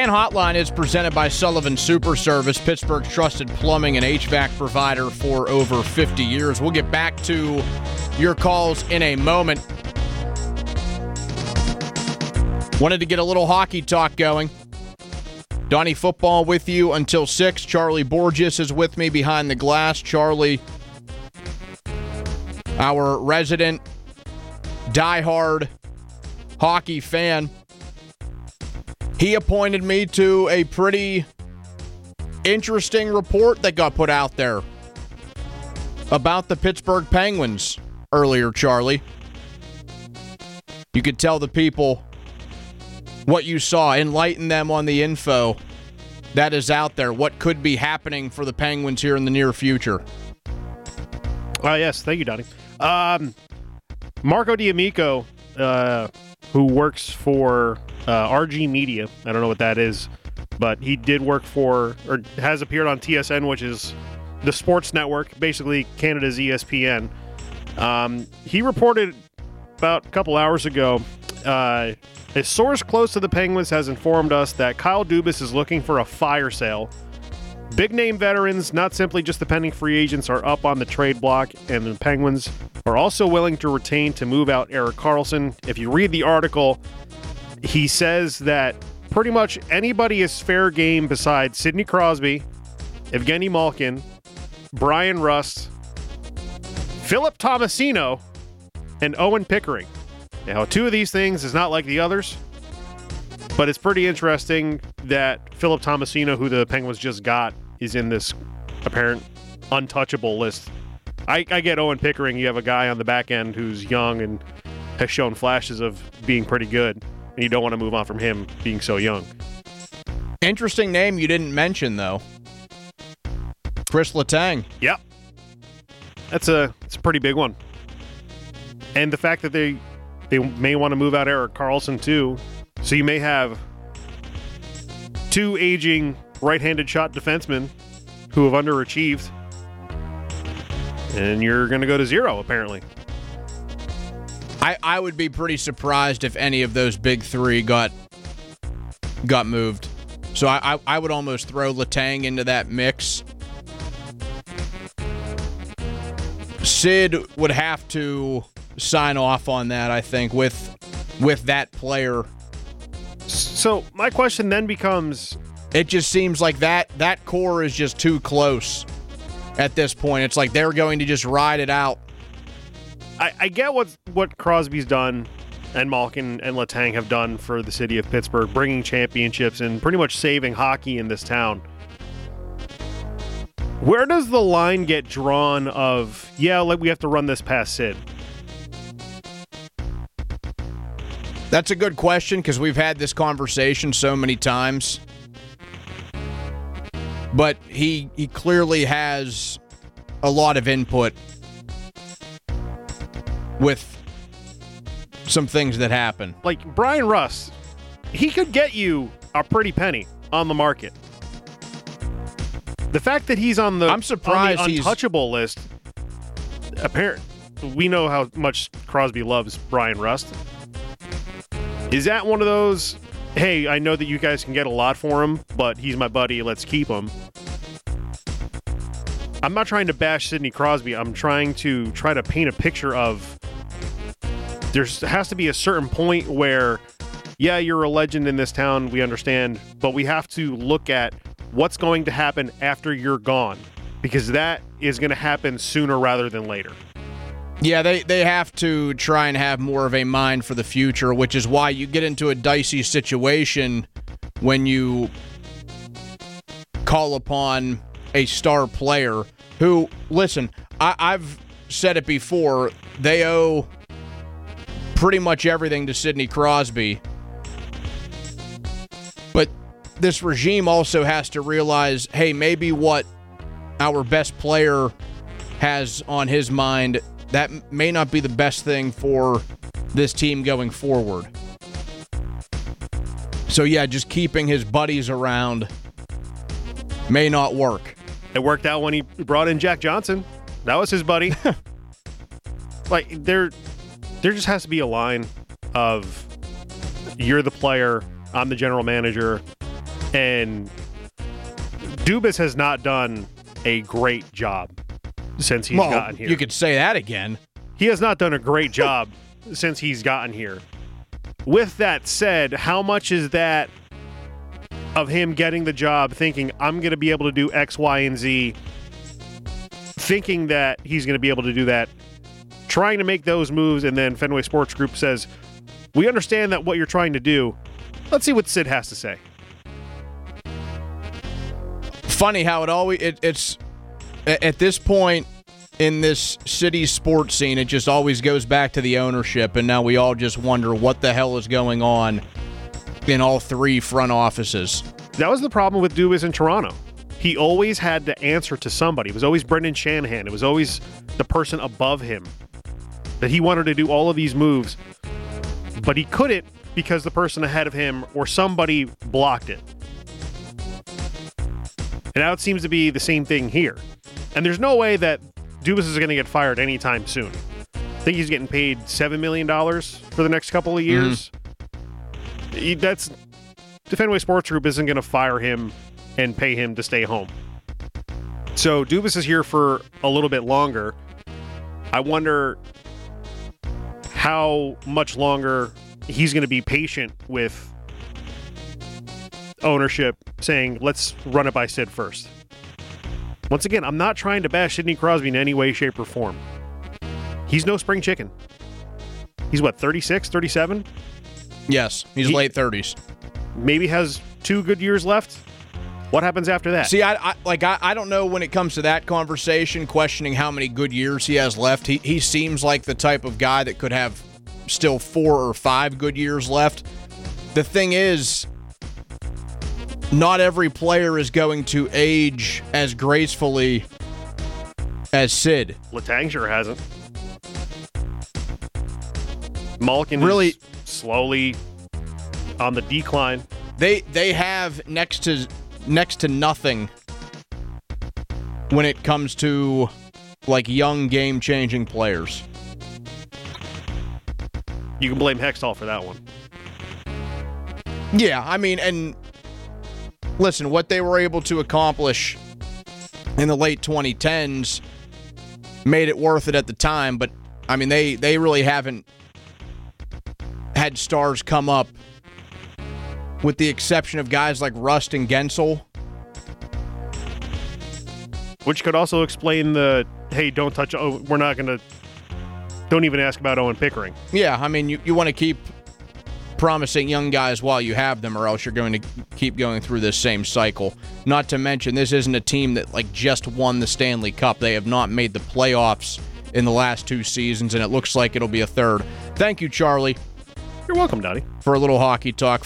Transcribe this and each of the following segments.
Fan Hotline is presented by Sullivan Super Service, Pittsburgh's trusted plumbing and HVAC provider for over 50 years. We'll get back to your calls in a moment. Wanted to get a little hockey talk going. Donnie Football with you until 6. Charlie Borges is with me behind the glass. Charlie, our resident diehard hockey fan, he appointed me to a pretty interesting report that got put out there about the Pittsburgh Penguins earlier, Charlie. You could tell the people what you saw, enlighten them on the info that is out there, what could be happening for the Penguins here in the near future. Yes, thank you, Donnie. Marco D'Amico, who works for RG Media, I don't know what that is, but he did work for, or has appeared on TSN, which is the sports network, basically Canada's ESPN. He reported about a couple hours ago, a source close to the Penguins has informed us that Kyle Dubas is looking for a fire sale. Big-name veterans, not simply just the pending free agents, are up on the trade block, and the Penguins are also willing to retain to move out Erik Karlsson. If you read the article, he says that pretty much anybody is fair game besides Sidney Crosby, Evgeny Malkin, Brian Rust, Philip Tomasino, and Owen Pickering. Now, two of these things is not like the others, but it's pretty interesting that Philip Tomasino, who the Penguins just got, is in this apparent untouchable list. I get Owen Pickering. You have a guy on the back end who's young and has shown flashes of being pretty good, and you don't want to move on from him being so young. Interesting name you didn't mention, though. Chris Letang. Yep. It's a pretty big one. And the fact that they may want to move out Erik Karlsson, too. So you may have two aging right-handed shot defensemen who have underachieved. And you're going to go to zero, apparently. I would be pretty surprised if any of those big three got moved. So I would almost throw Letang into that mix. Sid would have to sign off on that, I think, with that player. So my question then becomes, it just seems like that core is just too close at this point. It's like they're going to just ride it out. I get what Crosby's done and Malkin and Letang have done for the city of Pittsburgh, bringing championships and pretty much saving hockey in this town. Where does the line get drawn of, we have to run this past Sid? That's a good question because we've had this conversation so many times. But he clearly has a lot of input with some things that happen. Like Brian Rust, he could get you a pretty penny on the market. The fact that he's on the untouchable list, we know how much Crosby loves Brian Rust. Is that one of those, hey, I know that you guys can get a lot for him, but he's my buddy, let's keep him? I'm not trying to bash Sidney Crosby. I'm trying to paint a picture of there has to be a certain point where, you're a legend in this town, we understand, but we have to look at what's going to happen after you're gone, because that is going to happen sooner rather than later. Yeah, they have to try and have more of a mind for the future, which is why you get into a dicey situation when you call upon a star player who, listen, I've said it before, they owe pretty much everything to Sidney Crosby. But this regime also has to realize, hey, maybe what our best player has on his mind, that may not be the best thing for this team going forward. So yeah, just keeping his buddies around may not work. It worked out when he brought in Jack Johnson. That was his buddy. Like, there just has to be a line of, you're the player, I'm the general manager, And Dubas has not done a great job since he's gotten here. You could say that again. He has not done a great job since he's gotten here. With that said, how much is that of him getting the job thinking, I'm going to be able to do X, Y, and Z, thinking that he's going to be able to do that, trying to make those moves, and then Fenway Sports Group says, we understand that what you're trying to do. Let's see what Sid has to say. Funny how it's at this point in this city's sports scene, it just always goes back to the ownership, and now we all just wonder what the hell is going on in all three front offices. That was the problem with Dubas in Toronto. He always had to answer to somebody. It was always Brendan Shanahan. It was always the person above him that he wanted to do all of these moves, but he couldn't because the person ahead of him or somebody blocked it. And now it seems to be the same thing here. And there's no way that Dubas is going to get fired anytime soon. I think he's getting paid $7 million for the next couple of years. The Fenway Sports Group isn't going to fire him and pay him to stay home. So Dubas is here for a little bit longer. I wonder how much longer he's going to be patient with ownership saying, let's run it by Sid first. Once again, I'm not trying to bash Sidney Crosby in any way, shape, or form. He's no spring chicken. He's what, 36, 37? Yes, he's late 30s. Maybe has 2 good years left. What happens after that? See, I don't know when it comes to that conversation, questioning how many good years he has left. He seems like the type of guy that could have still 4 or 5 good years left. The thing is, not every player is going to age as gracefully as Sid. Letang sure hasn't. Malkin really is slowly on the decline. They have next to nothing when it comes to like young game-changing players. You can blame Hextall for that one. Yeah, I mean, and listen, what they were able to accomplish in the late 2010s made it worth it at the time, but I mean, they really haven't had stars come up with the exception of guys like Rust and Gensel. Which could also explain the, hey, don't touch, don't even ask about Owen Pickering. Yeah, I mean, you want to keep promising young guys while you have them, or else you're going to keep going through this same cycle. Not to mention, this isn't a team that just won the Stanley Cup. They have not made the playoffs in the last 2 seasons, and it looks like it'll be a third. Thank you, Charlie. You're welcome, Donnie. For a little hockey talk.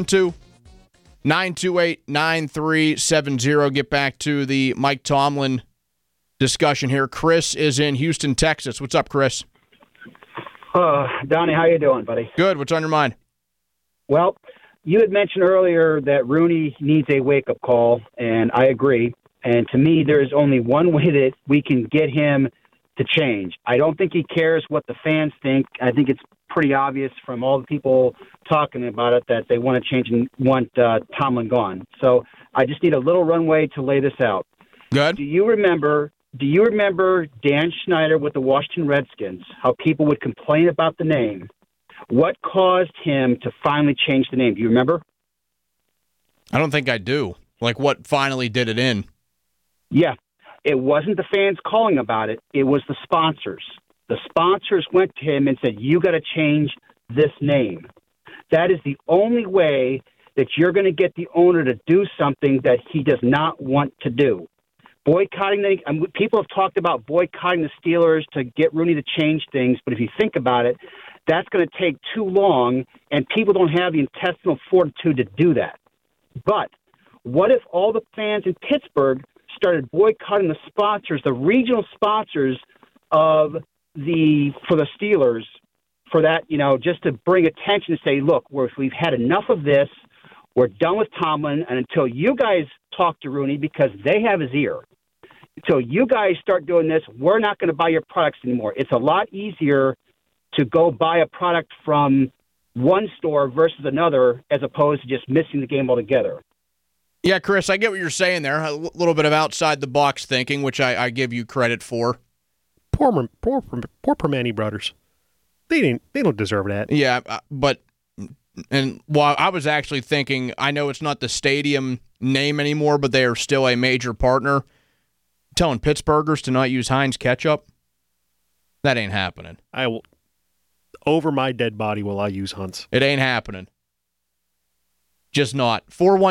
412-928-9370. Get back to the Mike Tomlin discussion here. Chris is in Houston, Texas. What's up, Chris? Donnie, how you doing, buddy? Good. What's on your mind? Well, you had mentioned earlier that Rooney needs a wake-up call, and I agree. And to me, there is only one way that we can get him to change. I don't think he cares what the fans think. I think it's pretty obvious from all the people talking about it that they want to change and want Tomlin gone. So I just need a little runway to lay this out. Good. Do you remember Dan Schneider with the Washington Redskins, how people would complain about the name? What caused him to finally change the name? Do you remember? I don't think I do. What finally did it in? Yeah. It wasn't the fans calling about it. It was the sponsors. The sponsors went to him and said, you got to change this name. That is the only way that you're going to get the owner to do something that he does not want to do. People have talked about boycotting the Steelers to get Rooney to change things, but if you think about it, that's going to take too long, and people don't have the intestinal fortitude to do that. But what if all the fans in Pittsburgh started boycotting the sponsors, the regional sponsors for the Steelers, for that, just to bring attention to say, look, we've had enough of this. We're done with Tomlin, and until you guys talk to Rooney, because they have his ear, until you guys start doing this, we're not going to buy your products anymore. It's a lot easier to go buy a product from one store versus another as opposed to just missing the game altogether. Yeah, Chris, I get what you're saying there. A little bit of outside the box thinking, which I give you credit for. Poor Permane brothers. They don't deserve that. Yeah, but I was actually thinking, I know it's not the stadium name anymore, but they are still a major partner. Telling Pittsburghers to not use Heinz ketchup, that ain't happening. I will, over my dead body, will I use Hunt's. It ain't happening. Just not.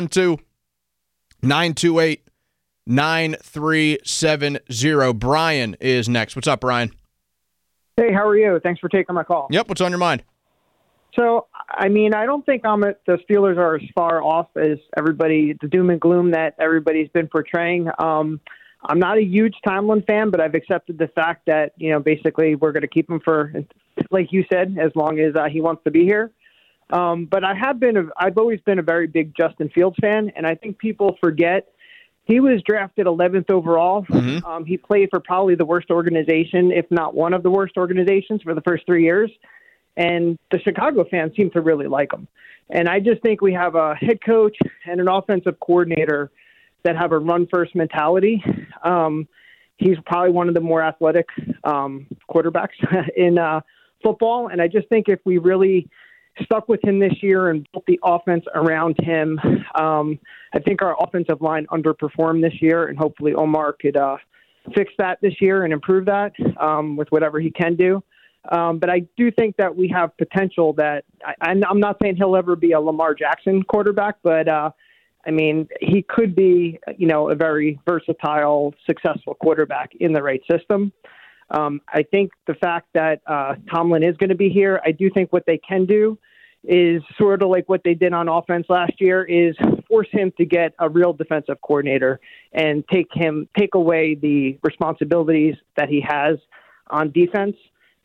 412-928-9370. Brian is next. What's up, Brian? Hey, how are you? Thanks for taking my call. Yep, what's on your mind? So, I mean, I don't think the Steelers are as far off as the doom and gloom that everybody's been portraying. I'm not a huge Tomlin fan, but I've accepted the fact that, basically we're going to keep him for, like you said, as long as he wants to be here. But I've always been a very big Justin Fields fan, and I think people forget he was drafted 11th overall. Mm-hmm. He played for probably the worst organization, if not one of the worst organizations for the first 3 years. And the Chicago fans seem to really like him. And I just think we have a head coach and an offensive coordinator that have a run-first mentality. He's probably one of the more athletic quarterbacks in football. And I just think if we really stuck with him this year and built the offense around him, I think our offensive line underperformed this year, and hopefully Omar could fix that this year and improve that with whatever he can do. But I do think that we have potential that I'm not saying he'll ever be a Lamar Jackson quarterback, but I mean, he could be, a very versatile, successful quarterback in the right system. I think the fact that Tomlin is going to be here, I do think what they can do is sort of like what they did on offense last year, is force him to get a real defensive coordinator and take away the responsibilities that he has on defense.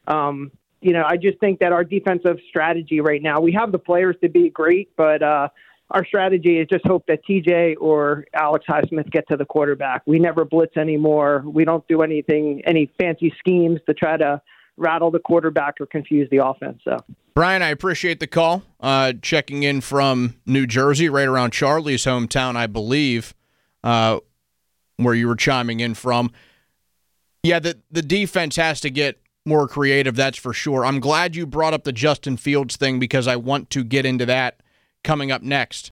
I just think that our defensive strategy right now, we have the players to be great, but our strategy is just hope that TJ or Alex Highsmith get to the quarterback. We never blitz anymore. We don't do any fancy schemes to try to rattle the quarterback or confuse the offense. So, Brian, I appreciate the call. Checking in from New Jersey, right around Charlie's hometown, I believe, where you were chiming in from. Yeah, the defense has to get more creative, that's for sure. I'm glad you brought up the Justin Fields thing because I want to get into that coming up next.